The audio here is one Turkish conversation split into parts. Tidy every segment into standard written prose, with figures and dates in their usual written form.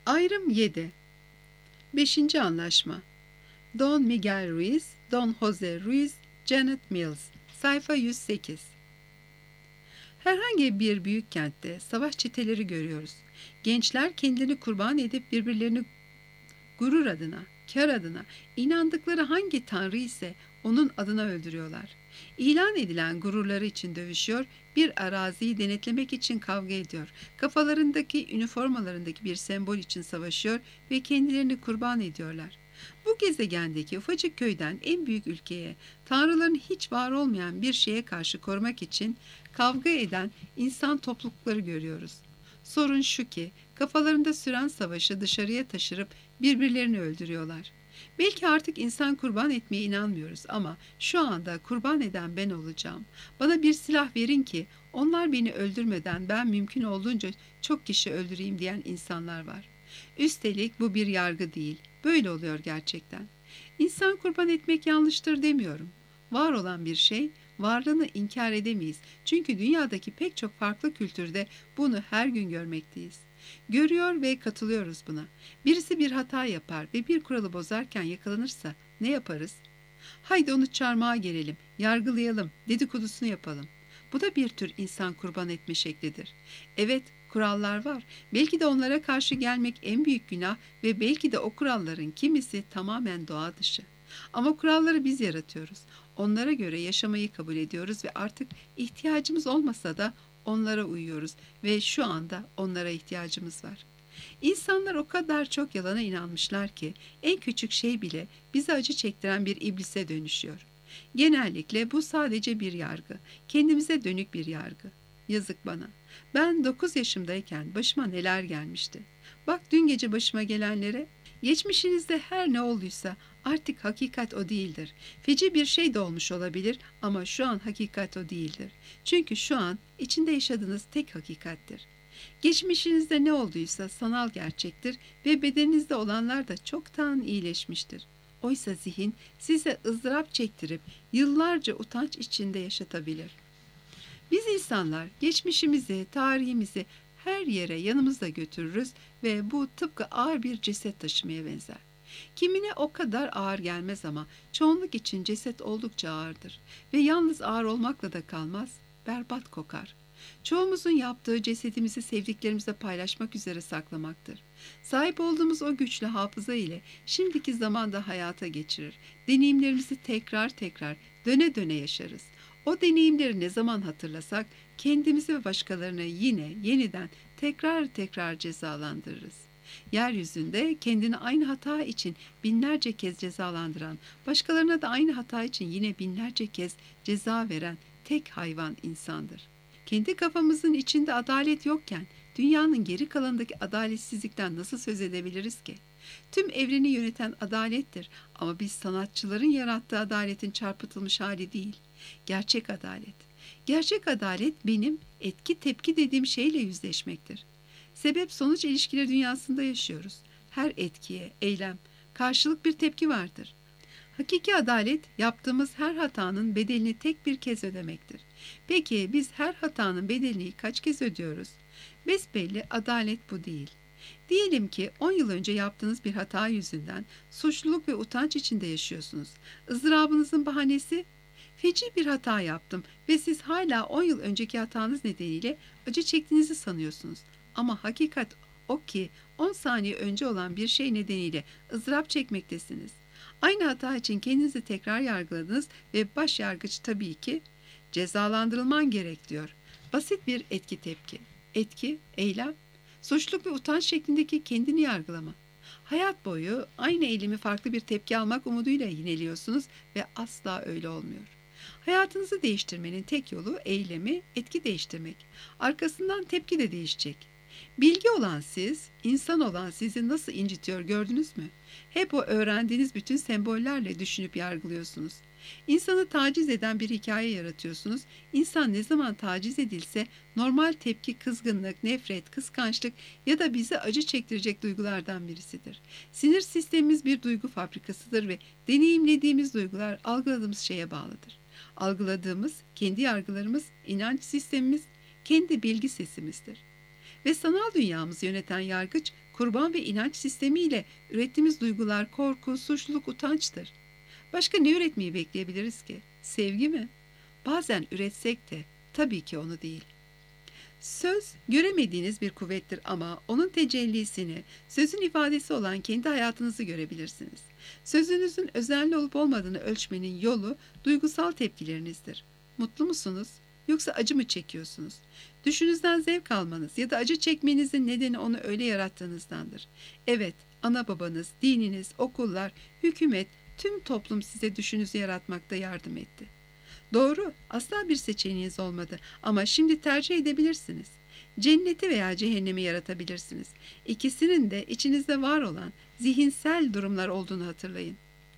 Ayrım 7. 5. Anlaşma. Don Miguel Ruiz, Don Jose Ruiz, Janet Mills. Sayfa 108. Herhangi bir büyük kentte savaş çeteleri görüyoruz. Gençler kendini kurban edip birbirlerini gurur adına, kar adına, inandıkları hangi tanrı ise onun adına öldürüyorlar. İlan edilen gururları için dövüşüyor, bir araziyi denetlemek için kavga ediyor, kafalarındaki üniformalarındaki bir sembol için savaşıyor ve kendilerini kurban ediyorlar. Bu gezegendeki ufacık köyden en büyük ülkeye, tanrıların hiç var olmayan bir şeye karşı korumak için kavga eden insan toplulukları görüyoruz. Sorun şu ki, kafalarında süren savaşı dışarıya taşırıp birbirlerini öldürüyorlar. Belki artık insan kurban etmeye inanmıyoruz ama şu anda kurban eden ben olacağım. Bana bir silah verin ki onlar beni öldürmeden ben mümkün olduğunca çok kişi öldüreyim diyen insanlar var. Üstelik bu bir yargı değil. Böyle oluyor gerçekten. İnsan kurban etmek yanlıştır demiyorum. Var olan bir şey, varlığını inkar edemeyiz. Çünkü dünyadaki pek çok farklı kültürde bunu her gün görmekteyiz. Görüyor ve katılıyoruz buna. Birisi bir hata yapar ve bir kuralı bozarken yakalanırsa ne yaparız? Haydi onu çarmıha gerelim, yargılayalım, dedikodusunu yapalım. Bu da bir tür insan kurban etme şeklidir. Evet, kurallar var. Belki de onlara karşı gelmek en büyük günah ve belki de o kuralların kimisi tamamen doğa dışı. Ama kuralları biz yaratıyoruz. Onlara göre yaşamayı kabul ediyoruz ve artık ihtiyacımız olmasa da onlara uyuyoruz ve şu anda onlara ihtiyacımız var. İnsanlar o kadar çok yalana inanmışlar ki en küçük şey bile bize acı çektiren bir iblise dönüşüyor. Genellikle bu sadece bir yargı, kendimize dönük bir yargı. Yazık bana. Ben 9 yaşımdayken başıma neler gelmişti. Bak dün gece başıma gelenlere. Geçmişinizde her ne olduysa artık hakikat o değildir. Feci bir şey de olmuş olabilir ama şu an hakikat o değildir. Çünkü şu an içinde yaşadığınız tek hakikattir. Geçmişinizde ne olduysa sanal gerçektir ve bedeninizde olanlar da çoktan iyileşmiştir. Oysa zihin size ızdırap çektirip yıllarca utanç içinde yaşatabilir. Biz insanlar geçmişimizi, tarihimizi her yere yanımızda götürürüz ve bu tıpkı ağır bir ceset taşımaya benzer. Kimine o kadar ağır gelmez ama çoğunluk için ceset oldukça ağırdır ve yalnız ağır olmakla da kalmaz, berbat kokar. Çoğumuzun yaptığı cesedimizi sevdiklerimizle paylaşmak üzere saklamaktır. Sahip olduğumuz o güçlü hafıza ile şimdiki zamanda hayata geçirir. Deneyimlerimizi tekrar tekrar, döne döne yaşarız. O deneyimleri ne zaman hatırlasak kendimizi ve başkalarını yine yeniden tekrar tekrar cezalandırırız. Yeryüzünde kendini aynı hata için binlerce kez cezalandıran, başkalarına da aynı hata için yine binlerce kez ceza veren tek hayvan insandır. Kendi kafamızın içinde adalet yokken dünyanın geri kalanındaki adaletsizlikten nasıl söz edebiliriz ki? Tüm evreni yöneten adalettir ama biz sanatçıların yarattığı adaletin çarpıtılmış hali değil. Gerçek adalet. Gerçek adalet benim etki tepki dediğim şeyle yüzleşmektir. Sebep sonuç ilişkileri dünyasında yaşıyoruz. Her etkiye, eylem, karşılık bir tepki vardır. Hakiki adalet yaptığımız her hatanın bedelini tek bir kez ödemektir. Peki biz her hatanın bedelini kaç kez ödüyoruz? Besbelli adalet bu değil. Diyelim ki 10 yıl önce yaptığınız bir hata yüzünden suçluluk ve utanç içinde yaşıyorsunuz. Izdırabınızın bahanesi feci bir hata yaptım ve siz hala 10 yıl önceki hatanız nedeniyle acı çektiğinizi sanıyorsunuz. Ama hakikat o ki 10 saniye önce olan bir şey nedeniyle ızdırap çekmektesiniz. Aynı hata için kendinizi tekrar yargıladınız ve başyargıç tabii ki cezalandırılman gerek diyor. Basit bir etki tepki. Etki, eylem, suçluluk ve utanç şeklindeki kendini yargılama. Hayat boyu aynı eylemi farklı bir tepki almak umuduyla yineliyorsunuz ve asla öyle olmuyor. Hayatınızı değiştirmenin tek yolu eylemi, etki değiştirmek. Arkasından tepki de değişecek. Bilgi olan siz, insan olan sizi nasıl incitiyor gördünüz mü? Hep o öğrendiğiniz bütün sembollerle düşünüp yargılıyorsunuz. İnsanı taciz eden bir hikaye yaratıyorsunuz. İnsan ne zaman taciz edilse normal tepki kızgınlık, nefret, kıskançlık ya da bize acı çektirecek duygulardan birisidir. Sinir sistemimiz bir duygu fabrikasıdır ve deneyimlediğimiz duygular algıladığımız şeye bağlıdır. Algıladığımız, kendi yargılarımız, inanç sistemimiz, kendi bilgi sesimizdir. Ve sanal dünyamızı yöneten yargıç kurban ve inanç sistemiyle ürettiğimiz duygular korku, suçluluk, utançtır. Başka ne üretmeyi bekleyebiliriz ki? Sevgi mi? Bazen üretsek de tabii ki onu değil. Söz göremediğiniz bir kuvvettir ama onun tecellisini, sözün ifadesi olan kendi hayatınızı görebilirsiniz. Sözünüzün özenli olup olmadığını ölçmenin yolu duygusal tepkilerinizdir. Mutlu musunuz? Yoksa acı mı çekiyorsunuz? Düşünüzden zevk almanız ya da acı çekmenizin nedeni onu öyle yarattığınızdandır. Evet, ana babanız, dininiz, okullar, hükümet, tüm toplum size düşünüzü yaratmakta yardım etti. Doğru, asla bir seçeneğiniz olmadı ama şimdi tercih edebilirsiniz. Cenneti veya cehennemi yaratabilirsiniz. İkisinin de içinizde var olan zihinsel durumlar olduğunu hatırlayın.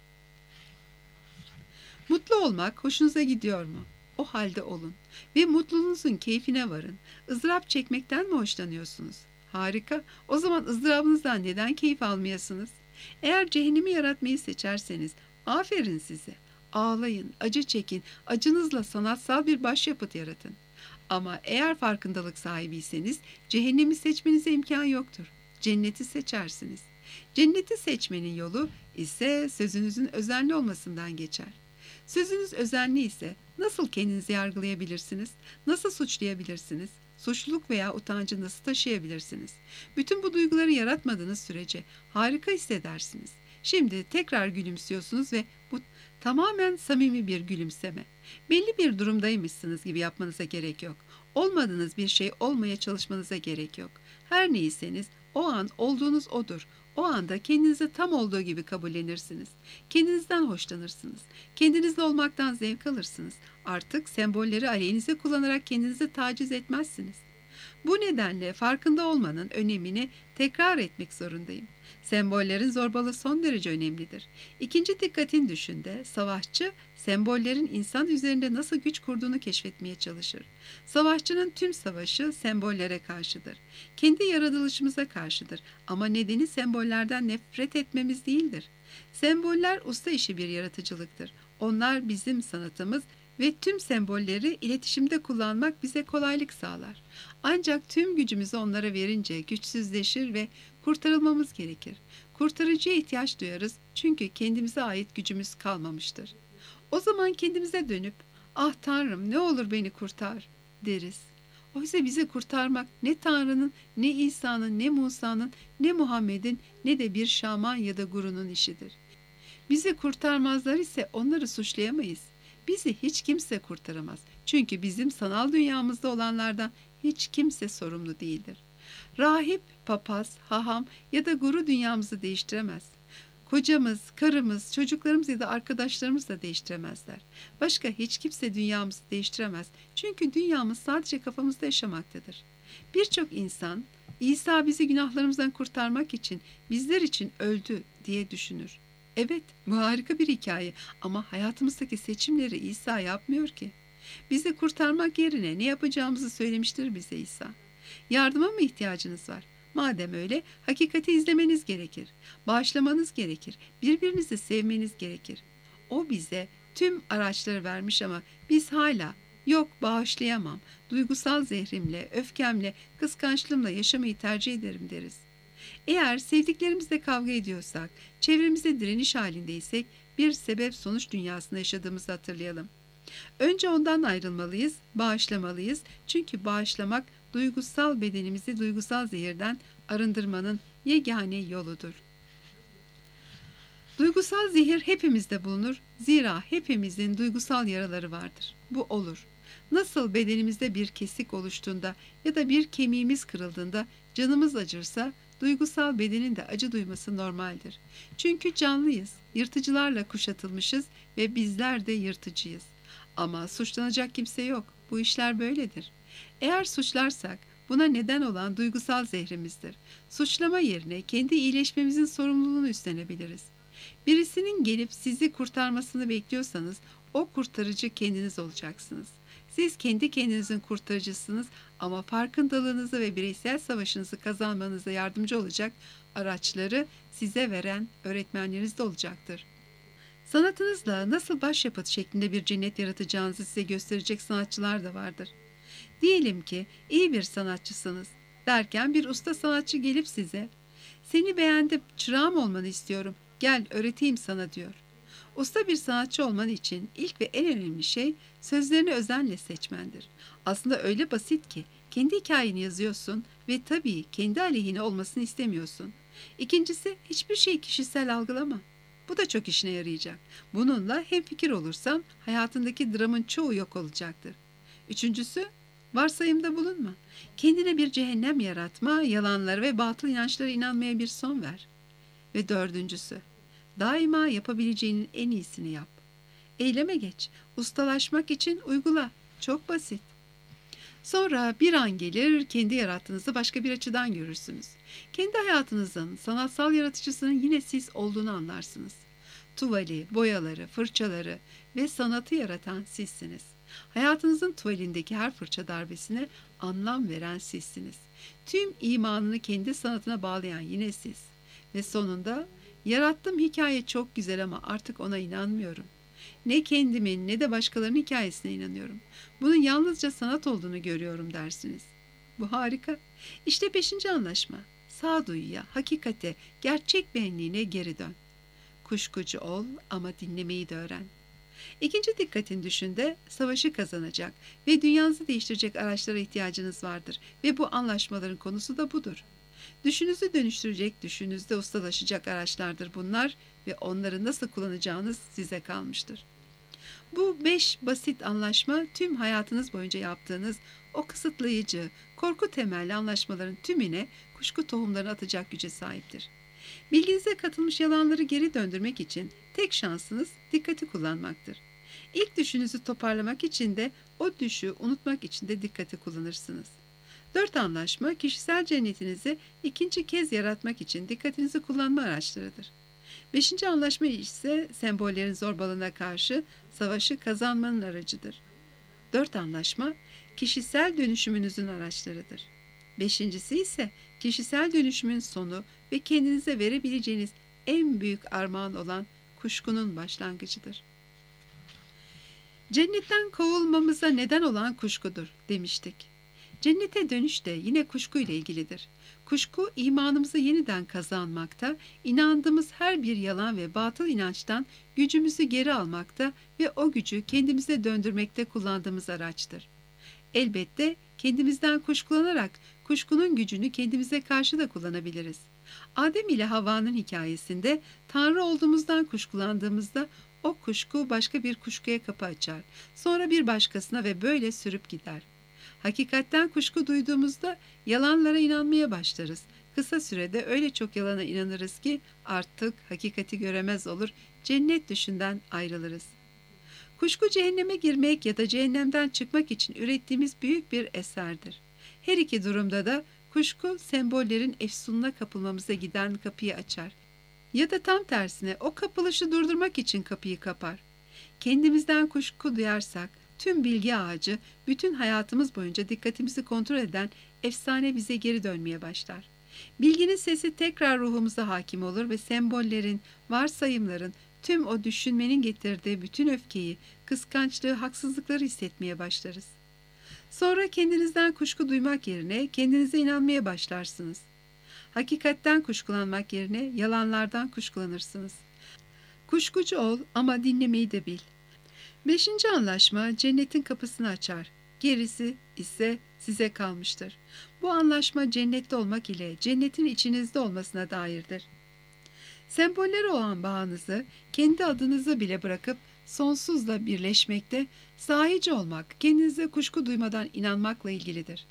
Mutlu olmak hoşunuza gidiyor mu? O halde olun ve mutluluğunuzun keyfine varın. Izdırap çekmekten mi hoşlanıyorsunuz? Harika. O zaman ızdırabınızdan neden keyif almayasınız? Eğer cehennemi yaratmayı seçerseniz aferin size. Ağlayın, acı çekin, acınızla sanatsal bir başyapıt yaratın. Ama eğer farkındalık sahibiyseniz cehennemi seçmenize imkan yoktur. Cenneti seçersiniz. Cenneti seçmenin yolu ise sözünüzün özenli olmasından geçer. Sözünüz özenli ise nasıl kendinizi yargılayabilirsiniz? Nasıl suçlayabilirsiniz? Suçluluk veya utancı nasıl taşıyabilirsiniz? Bütün bu duyguları yaratmadığınız sürece harika hissedersiniz. Şimdi tekrar gülümsüyorsunuz ve bu tamamen samimi bir gülümseme. Belli bir durumdaymışsınız gibi yapmanıza gerek yok. Olmadığınız bir şey olmaya çalışmanıza gerek yok. Her neyseniz o an olduğunuz odur. O anda kendinizi tam olduğu gibi kabullenirsiniz. Kendinizden hoşlanırsınız. Kendinizle olmaktan zevk alırsınız. Artık sembolleri aleyhinize kullanarak kendinizi taciz etmezsiniz. Bu nedenle farkında olmanın önemini tekrar etmek zorundayım. Sembollerin zorbalığı son derece önemlidir. İkinci dikkatin düşünde savaşçı sembollerin insan üzerinde nasıl güç kurduğunu keşfetmeye çalışır. Savaşçının tüm savaşı sembollere karşıdır. Kendi yaratılışımıza karşıdır ama nedeni sembollerden nefret etmemiz değildir. Semboller usta işi bir yaratıcılıktır. Onlar bizim sanatımız ve tüm sembolleri iletişimde kullanmak bize kolaylık sağlar. Ancak tüm gücümüzü onlara verince güçsüzleşir ve kurtarılmamız gerekir. Kurtarıcıya ihtiyaç duyarız çünkü kendimize ait gücümüz kalmamıştır. O zaman kendimize dönüp "Ah Tanrım, ne olur beni kurtar." deriz. Oysa bizi kurtarmak ne Tanrı'nın, ne İsa'nın, ne Musa'nın, ne Muhammed'in, ne de bir şaman ya da gurunun işidir. Bizi kurtarmazlar ise onları suçlayamayız. Bizi hiç kimse kurtaramaz. Çünkü bizim sanal dünyamızda olanlardan hiç kimse sorumlu değildir. Rahip, papaz, haham ya da guru dünyamızı değiştiremez. Kocamız, karımız, çocuklarımız ya da arkadaşlarımız da değiştiremezler. Başka hiç kimse dünyamızı değiştiremez. Çünkü dünyamız sadece kafamızda yaşamaktadır. Birçok insan, İsa bizi günahlarımızdan kurtarmak için, bizler için öldü diye düşünür. Evet, bu harika bir hikaye ama hayatımızdaki seçimleri İsa yapmıyor ki. Bizi kurtarmak yerine ne yapacağımızı söylemiştir bize İsa. Yardıma mı ihtiyacınız var? Madem öyle, hakikati izlemeniz gerekir. Bağışlamanız gerekir. Birbirinizi sevmeniz gerekir. O bize tüm araçları vermiş ama biz hala yok bağışlayamam, duygusal zehrimle, öfkemle, kıskançlığımla yaşamayı tercih ederim deriz. Eğer sevdiklerimizle kavga ediyorsak, çevremizde direniş halindeysek bir sebep-sonuç dünyasında yaşadığımızı hatırlayalım. Önce ondan ayrılmalıyız, bağışlamalıyız. Çünkü bağışlamak duygusal bedenimizi duygusal zehirden arındırmanın yegane yoludur. Duygusal zehir hepimizde bulunur. Zira hepimizin duygusal yaraları vardır. Bu olur. Nasıl bedenimizde bir kesik oluştuğunda ya da bir kemiğimiz kırıldığında canımız acırsa, duygusal bedenin de acı duyması normaldir. Çünkü canlıyız, yırtıcılarla kuşatılmışız ve bizler de yırtıcıyız. Ama suçlanacak kimse yok. Bu işler böyledir. Eğer suçlarsak buna neden olan duygusal zehrimizdir. Suçlama yerine kendi iyileşmemizin sorumluluğunu üstlenebiliriz. Birisinin gelip sizi kurtarmasını bekliyorsanız o kurtarıcı kendiniz olacaksınız. Siz kendi kendinizin kurtarıcısınız ama farkındalığınızı ve bireysel savaşınızı kazanmanıza yardımcı olacak araçları size veren öğretmenleriniz de olacaktır. Sanatınızla nasıl başyapıt şeklinde bir cennet yaratacağınızı size gösterecek sanatçılar da vardır. Diyelim ki iyi bir sanatçısınız derken bir usta sanatçı gelip size Seni beğendim, çırağım olmanı istiyorum. Gel öğreteyim sana diyor. Usta bir sanatçı olman için ilk ve en önemli şey sözlerini özenle seçmendir. Aslında öyle basit ki kendi hikayeni yazıyorsun ve tabii kendi aleyhine olmasını istemiyorsun. İkincisi, hiçbir şeyi kişisel algılama. Bu da çok işine yarayacak. Bununla hemfikir olursan hayatındaki dramın çoğu yok olacaktır. Üçüncüsü, varsayımda bulunma. Kendine bir cehennem yaratma, yalanlara ve batıl inançlara inanmaya bir son ver. Ve dördüncüsü, daima yapabileceğinin en iyisini yap. Eyleme geç. Ustalaşmak için uygula. Çok basit. Sonra bir an gelir kendi yarattığınızı başka bir açıdan görürsünüz. Kendi hayatınızın sanatsal yaratıcısının yine siz olduğunu anlarsınız. Tuvali, boyaları, fırçaları ve sanatı yaratan sizsiniz. Hayatınızın tuvalindeki her fırça darbesine anlam veren sizsiniz. Tüm imanını kendi sanatına bağlayan yine siz. Ve sonunda yarattığım hikaye çok güzel ama artık ona inanmıyorum. Ne kendimin ne de başkalarının hikayesine inanıyorum. Bunun yalnızca sanat olduğunu görüyorum dersiniz. Bu harika. İşte 5. anlaşma. Sağduyuya, hakikate, gerçek benliğine geri dön. Kuşkucu ol ama dinlemeyi de öğren. İkinci dikkatin düşünde savaşı kazanacak ve dünyanızı değiştirecek araçlara ihtiyacınız vardır ve bu anlaşmaların konusu da budur. Düşünüzü dönüştürecek, düşünüzde ustalaşacak araçlardır bunlar ve onları nasıl kullanacağınız size kalmıştır. Bu 5 basit anlaşma tüm hayatınız boyunca yaptığınız o kısıtlayıcı, korku temelli anlaşmaların tümüne kuşku tohumlarını atacak güce sahiptir. Bilginize katılmış yalanları geri döndürmek için tek şansınız dikkati kullanmaktır. İlk düşünüzü toparlamak için de o düşü unutmak için de dikkati kullanırsınız. 4 anlaşma kişisel cennetinizi ikinci kez yaratmak için dikkatinizi kullanma araçlarıdır. 5. anlaşma ise sembollerin zorbalığına karşı savaşı kazanmanın aracıdır. 4 anlaşma kişisel dönüşümünüzün araçlarıdır. 5.'si ise kişisel dönüşümün sonu ve kendinize verebileceğiniz en büyük armağan olan kuşkunun başlangıcıdır. Cennetten kovulmamıza neden olan kuşkudur demiştik. Cennete dönüş de yine kuşku ile ilgilidir. Kuşku imanımızı yeniden kazanmakta, inandığımız her bir yalan ve batıl inançtan gücümüzü geri almakta ve o gücü kendimize döndürmekte kullandığımız araçtır. Elbette kendimizden kuşkulanarak kuşkunun gücünü kendimize karşı da kullanabiliriz. Adem ile Havva'nın hikayesinde Tanrı olduğumuzdan kuşkulandığımızda o kuşku başka bir kuşkuya kapı açar. Sonra bir başkasına ve böyle sürüp gider. Hakikatten kuşku duyduğumuzda yalanlara inanmaya başlarız. Kısa sürede öyle çok yalana inanırız ki artık hakikati göremez olur, cennet düşünden ayrılırız. Kuşku cehenneme girmek ya da cehennemden çıkmak için ürettiğimiz büyük bir eserdir. Her iki durumda da kuşku sembollerin efsununa kapılmamıza giden kapıyı açar. Ya da tam tersine o kapılışı durdurmak için kapıyı kapar. Kendimizden kuşku duyarsak tüm bilgi ağacı bütün hayatımız boyunca dikkatimizi kontrol eden efsane bize geri dönmeye başlar. Bilginin sesi tekrar ruhumuza hakim olur ve sembollerin, varsayımların, tüm o düşünmenin getirdiği bütün öfkeyi, kıskançlığı, haksızlıkları hissetmeye başlarız. Sonra kendinizden kuşku duymak yerine kendinize inanmaya başlarsınız. Hakikatten kuşkulanmak yerine yalanlardan kuşkulanırsınız. Kuşkucu ol ama dinlemeyi de bil. 5. anlaşma cennetin kapısını açar. Gerisi ise size kalmıştır. Bu anlaşma cennette olmak ile cennetin içinizde olmasına dairdir. Sembollere olan bağınızı kendi adınızı bile bırakıp sonsuzla birleşmekte, sahici olmak, kendinize kuşku duymadan inanmakla ilgilidir.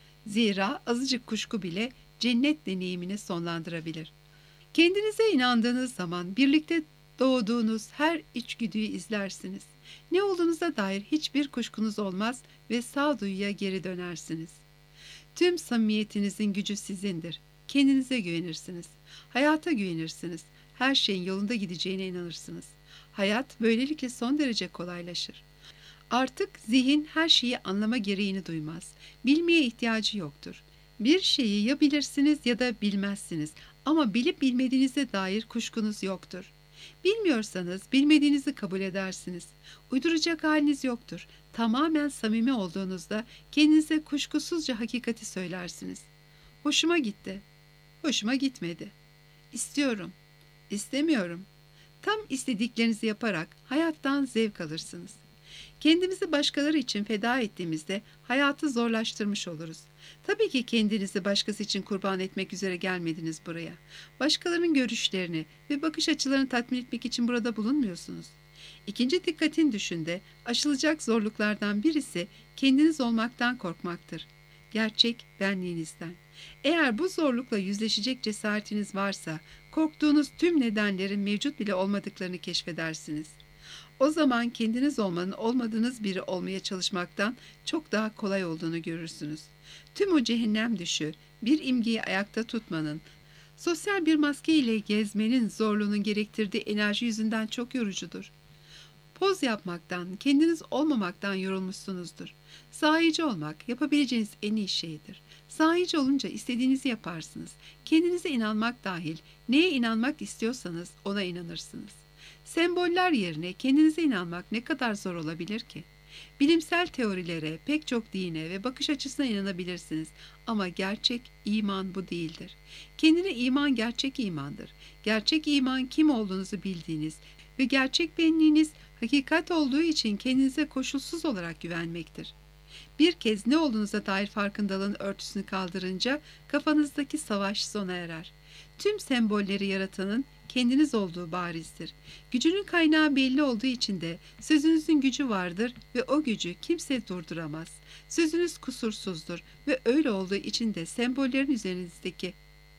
Zira azıcık kuşku bile cennet deneyimini sonlandırabilir. Kendinize inandığınız zaman birlikte doğduğunuz her içgüdüyü izlersiniz. Ne olduğunuza dair hiçbir kuşkunuz olmaz ve sağduyuya geri dönersiniz. Tüm samimiyetinizin gücü sizindir. Kendinize güvenirsiniz. Hayata güvenirsiniz. Her şeyin yolunda gideceğine inanırsınız. Hayat böylelikle son derece kolaylaşır. Artık zihin her şeyi anlama gereğini duymaz. Bilmeye ihtiyacı yoktur. Bir şeyi ya bilirsiniz ya da bilmezsiniz ama bilip bilmediğinize dair kuşkunuz yoktur. Bilmiyorsanız bilmediğinizi kabul edersiniz. Uyduracak haliniz yoktur. Tamamen samimi olduğunuzda kendinize kuşkusuzca hakikati söylersiniz. Hoşuma gitti. Hoşuma gitmedi. İstiyorum, istemiyorum. Tam istediklerinizi yaparak hayattan zevk alırsınız. Kendimizi başkaları için feda ettiğimizde hayatı zorlaştırmış oluruz. Tabii ki kendinizi başkası için kurban etmek üzere gelmediniz buraya. Başkalarının görüşlerini ve bakış açılarını tatmin etmek için burada bulunmuyorsunuz. İkinci dikkatin düşünde aşılacak zorluklardan birisi kendiniz olmaktan korkmaktır. Gerçek benliğinizden. Eğer bu zorlukla yüzleşecek cesaretiniz varsa, korktuğunuz tüm nedenlerin mevcut bile olmadıklarını keşfedersiniz. O zaman kendiniz olmanın olmadığınız biri olmaya çalışmaktan çok daha kolay olduğunu görürsünüz. Tüm o cehennem düşü, bir imgeyi ayakta tutmanın, sosyal bir maske ile gezmenin zorluğunun gerektirdiği enerji yüzünden çok yorucudur. Poz yapmaktan, kendiniz olmamaktan yorulmuşsunuzdur. Sahici olmak yapabileceğiniz en iyi şeydir. Sahici olunca istediğinizi yaparsınız. Kendinize inanmak dahil neye inanmak istiyorsanız ona inanırsınız. Semboller yerine kendinize inanmak ne kadar zor olabilir ki? Bilimsel teorilere, pek çok dine ve bakış açısına inanabilirsiniz ama gerçek iman bu değildir. Kendine iman gerçek imandır. Gerçek iman kim olduğunuzu bildiğiniz ve gerçek benliğiniz hakikat olduğu için kendinize koşulsuz olarak güvenmektir. Bir kez ne olduğunuza dair farkındalığın örtüsünü kaldırınca kafanızdaki savaş sona erer. Tüm sembolleri yaratanın kendiniz olduğu barizdir. Gücünün kaynağı belli olduğu için de sözünüzün gücü vardır ve o gücü kimse durduramaz. Sözünüz kusursuzdur ve öyle olduğu için de sembollerin üzerinizdeki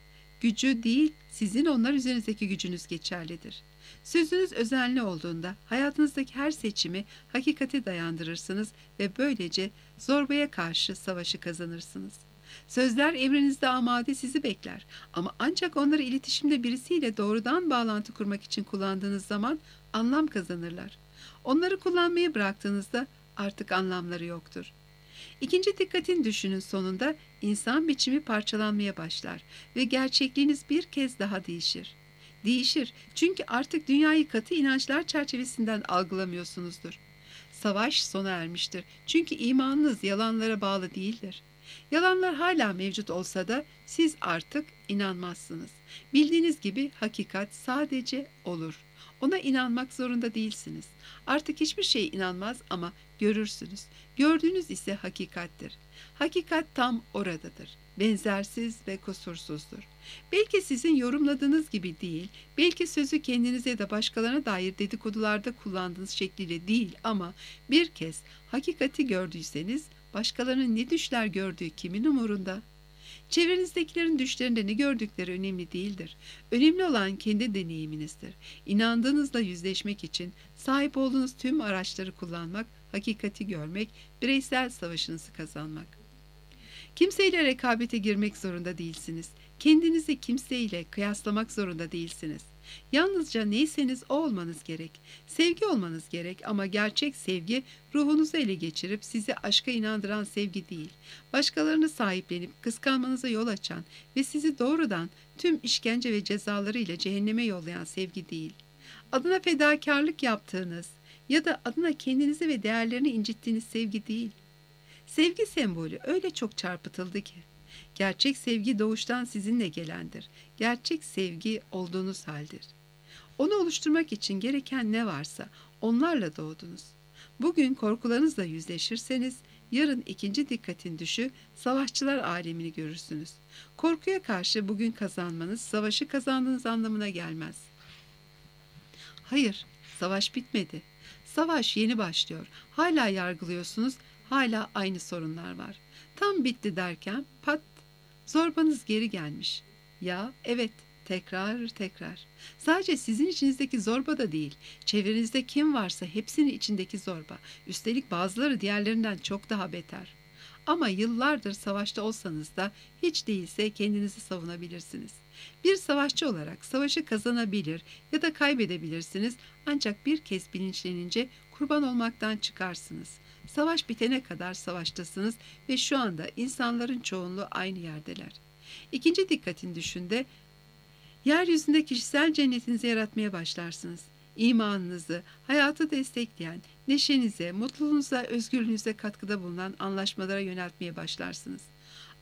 gücü değil, sizin onlar üzerinizdeki gücünüz geçerlidir. Sözünüz özenli olduğunda hayatınızdaki her seçimi hakikate dayandırırsınız ve böylece zorbaya karşı savaşı kazanırsınız. Sözler emrinizde amade sizi bekler ama ancak onları iletişimde birisiyle doğrudan bağlantı kurmak için kullandığınız zaman anlam kazanırlar. Onları kullanmayı bıraktığınızda artık anlamları yoktur. İkinci dikkatin düşünün sonunda insan biçimi parçalanmaya başlar ve gerçekliğiniz bir kez daha değişir. Değişir çünkü artık dünyayı katı inançlar çerçevesinden algılamıyorsunuzdur. Savaş sona ermiştir çünkü imanınız yalanlara bağlı değildir. Yalanlar hala mevcut olsa da siz artık inanmazsınız. Bildiğiniz gibi hakikat sadece olur. Ona inanmak zorunda değilsiniz. Artık hiçbir şeye inanmaz ama görürsünüz. Gördüğünüz ise hakikattir. Hakikat tam oradadır. Benzersiz ve kusursuzdur. Belki sizin yorumladığınız gibi değil, belki sözü kendinize ya da başkalarına dair dedikodularda kullandığınız şekliyle değil ama bir kez hakikati gördüyseniz başkalarının ne düşler gördüğü kimin umurunda? Çevrenizdekilerin düşlerinde ne gördükleri önemli değildir. Önemli olan kendi deneyiminizdir. İnandığınızla yüzleşmek için sahip olduğunuz tüm araçları kullanmak, hakikati görmek, bireysel savaşınızı kazanmak. Kimseyle rekabete girmek zorunda değilsiniz. Kendinizi kimseyle kıyaslamak zorunda değilsiniz. Yalnızca neyseniz o olmanız gerek. Sevgi olmanız gerek ama gerçek sevgi ruhunuzu ele geçirip sizi aşka inandıran sevgi değil. Başkalarını sahiplenip kıskanmanıza yol açan ve sizi doğrudan tüm işkence ve cezalarıyla cehenneme yollayan sevgi değil. Adına fedakarlık yaptığınız ya da adına kendinizi ve değerlerini incittiğiniz sevgi değil. Sevgi sembolü öyle çok çarpıtıldı ki. Gerçek sevgi doğuştan sizinle gelendir. Gerçek sevgi olduğunuz haldir. Onu oluşturmak için gereken ne varsa onlarla doğdunuz. Bugün korkularınızla yüzleşirseniz yarın ikinci dikkatin düşü savaşçılar alemini görürsünüz. Korkuya karşı bugün kazanmanız savaşı kazandığınız anlamına gelmez. Hayır, savaş bitmedi. Savaş yeni başlıyor. Hala yargılıyorsunuz, hala aynı sorunlar var. Tam bitti derken pat, zorbanız geri gelmiş. Ya evet, tekrar tekrar. Sadece sizin içinizdeki zorba da değil, çevrenizde kim varsa hepsinin içindeki zorba. Üstelik bazıları diğerlerinden çok daha beter. Ama yıllardır savaşta olsanız da hiç değilse kendinizi savunabilirsiniz. Bir savaşçı olarak savaşı kazanabilir ya da kaybedebilirsiniz ancak bir kez bilinçlenince kurban olmaktan çıkarsınız. Savaş bitene kadar savaştasınız ve şu anda insanların çoğunluğu aynı yerdeler. İkinci dikkatin düşünde yeryüzünde kişisel cennetinizi yaratmaya başlarsınız. İmanınızı, hayatı destekleyen, neşenize, mutluluğunuza, özgürlüğünüze katkıda bulunan anlaşmalara yöneltmeye başlarsınız.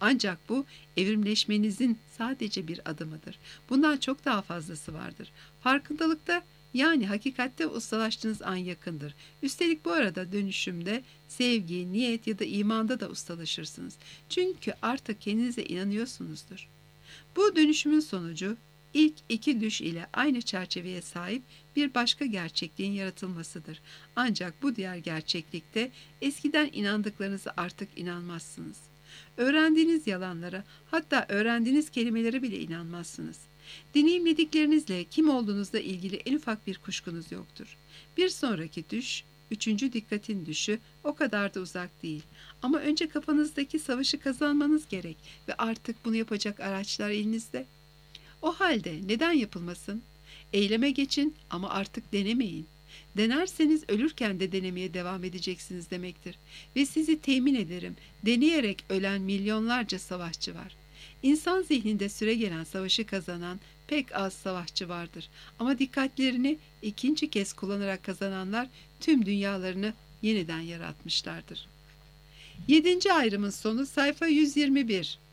Ancak bu evrimleşmenizin sadece bir adımıdır. Bundan çok daha fazlası vardır. Farkındalıkta yani hakikatte ustalaştığınız an yakındır. Üstelik bu arada dönüşümde sevgi, niyet ya da imanda da ustalaşırsınız. Çünkü artık kendinize inanıyorsunuzdur. Bu dönüşümün sonucu ilk iki düş ile aynı çerçeveye sahip bir başka gerçekliğin yaratılmasıdır. Ancak bu diğer gerçeklikte eskiden inandıklarınızı artık inanmazsınız. Öğrendiğiniz yalanlara, hatta öğrendiğiniz kelimelere bile inanmazsınız. Deneyimlediklerinizle kim olduğunuzla ilgili en ufak bir kuşkunuz yoktur. Bir sonraki düş, üçüncü dikkatin düşü o kadar da uzak değil. Ama önce kafanızdaki savaşı kazanmanız gerek ve artık bunu yapacak araçlar elinizde. O halde neden yapılmasın? Eyleme geçin ama artık denemeyin. Denerseniz ölürken de denemeye devam edeceksiniz demektir. Ve sizi temin ederim, deneyerek ölen milyonlarca savaşçı var. İnsan zihninde süregelen savaşı kazanan pek az savaşçı vardır. Ama dikkatlerini ikinci kez kullanarak kazananlar tüm dünyalarını yeniden yaratmışlardır. 7. ayrımın sonu sayfa 121.